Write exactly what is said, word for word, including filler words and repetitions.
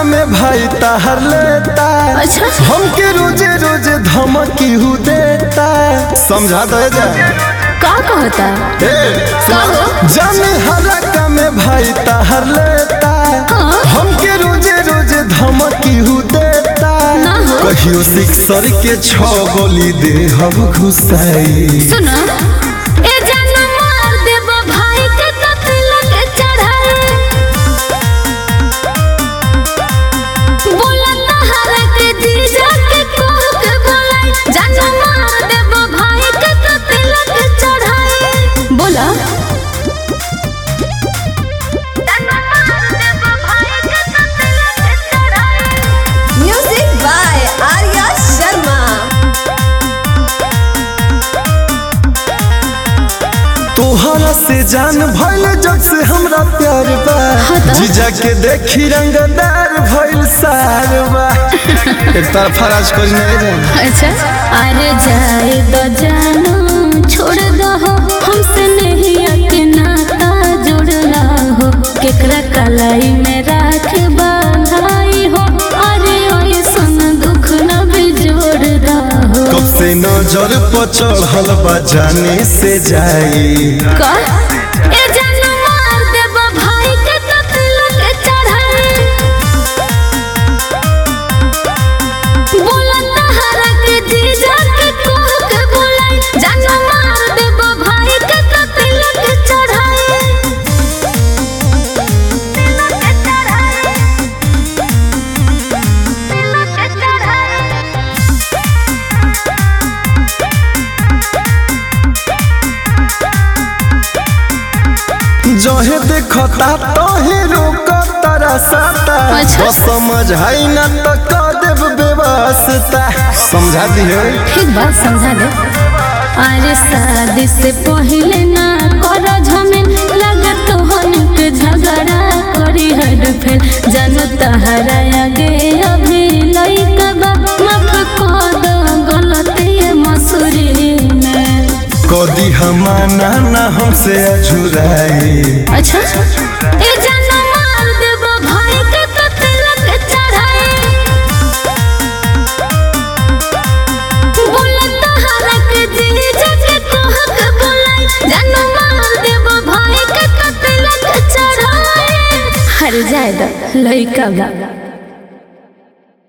में भाई ताहर लेता। अच्छा हमके रोजे रोजे धमकी हु देता। समझा दे जा का कहता का हो जाने हरका में भाई ताहर लेता। हाँ? हमके रोजे रोजे धमकी हु देता। कहियो सिक्सर के छह गोली दे हम घुसाई। सुना ए जान मार देब भाई के कत्ल के चढ़ाई। बोला तहरा के जीजा के कह के बोलाई। जान मार देब भाई के कत्ल के चढ़ाई। बोला म्यूजिक बाय आर्या शर्मा। तोहरा से जान भइल जब से हमरा प्यार बा। जीजा के देखी रंगदार भइल सार बा। एक तरफ फराज कोई नहीं जाए। अच्छा अरे जाए दो जानो छोड़ दो हमसे नहीं के नाता जुड़ला हो। केकरा कलाई में राख बंधाई हो। अरे ओए सुन दुख न भी जोड़ दो। कब से नजर पर चढ़ल बा जाने से जाई। का ए जान मार देब भाई के कत्ल के चढ़ाई। बोला तहरा के जीजा के कह के बोलाई। जान मार देब भाई के कत्ल के चढ़ाई। जहे देखता तहे रोकता रास्ता। अच्छा। समझ है ना तो कर देव बेवास्ता। समझा दियो ठीक बात समझा दे। अरे शादी से पहले ना कर झमेल। लगत हन के झगड़ा करी हर फेल। जान तहरा आगे अभी लइका बा। माफ कर दो गलती मसूरी में। कदी हमाना ना हमसे अझुराई। अच्छा ए जान मार देब भाई के कत्ल के चढ़ाई। बोला तहरा के जीजा के कह के बोलाई। जान मार देब भाई के कत्ल के चढ़ाई। हर जाए दो लइका बा।